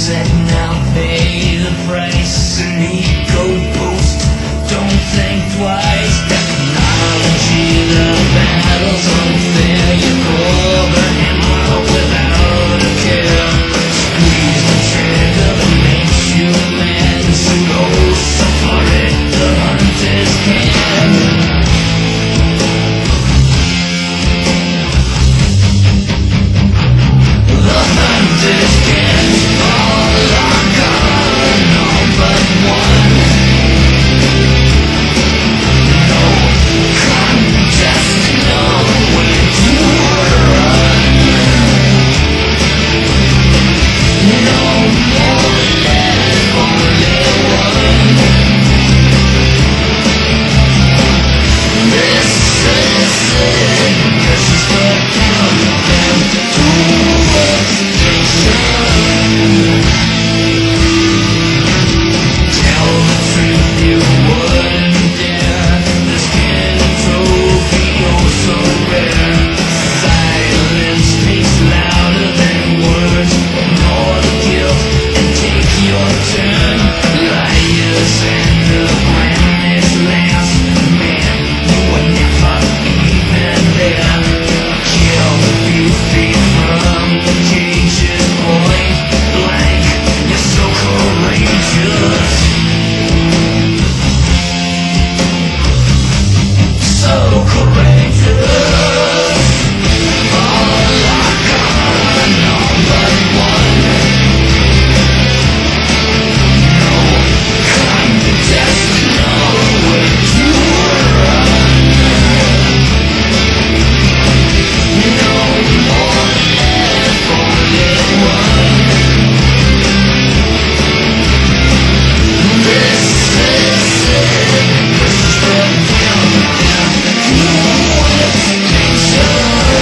said now pay the price. An ego boost, don't think twice. Technology, the battle's unfair. You pull the hammer without a care. Squeeze the trigger that makes you mad. So go for it, the hunt is here. The hunt is here. All are gone, all but one. No contest, no way to run. No more left, only one. This is it. This is the countdown to extinction. Tell the truth you wouldn't dare. The skin trophy, oh so rare. Silence speaks louder than words. Ignore the guilt and take your turn. Liars and the granite last. Man, you were never even there. Kill the beauty from the cage's point blank. You're so courageous. So courageous. All are gone, all but one. No contest, no way to run. No more left, only one. This is it. This is the countdown to extinction.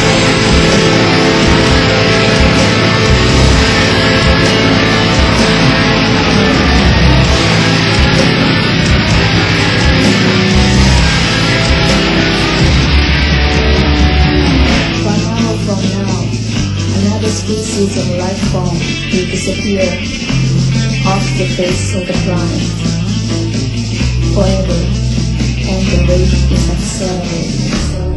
One hour from now, another species of life form will disappear off the face of the planet forever, and the rate is accelerating.